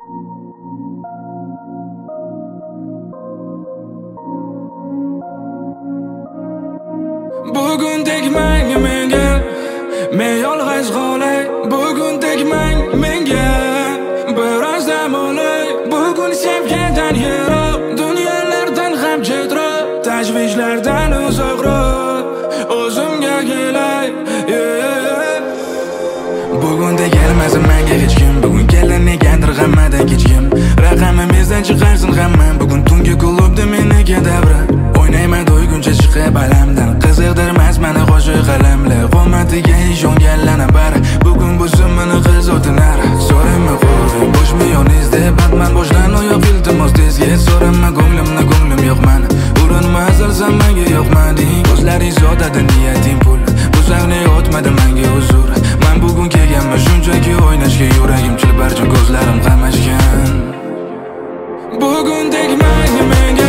Bugun tegmang menga, men yolg'iz qolay. Bugun tegmang menga, biroz dam olay. Bugun sevgidan yiroq, dunyolardan ham chetroq, tashvishlardan uzoqroq o'zimga kelay. Bugun kelmasin menga hech kim, bugun kelar negadir g'ammadan kechkim. Raqamimizdan chiqarsin hamma, bugun tungi klubda menga davra. O'ynayman to'yguncha chiqib alamdan, qiziqdirmas meni qo'shiq qalamlar. Qo'matiga ishonganlarni bari bugun bo'lsin meni qiz o'tinar. So'rama qo'ydim, boshmi yoniz deb batman boshdan oyoq iltimos tezga. So'rama ko'nglim yo'q mani, urinma azalsan menga yo'qmading. Ko'zlaring sodada niyating pul, bu sahna o'tmadi menga huzur. Men bugun kelganman shunchaki o'ynashga, yuragim chilbarchin ko'zlarim qamashgan. Bugun tegmang menga,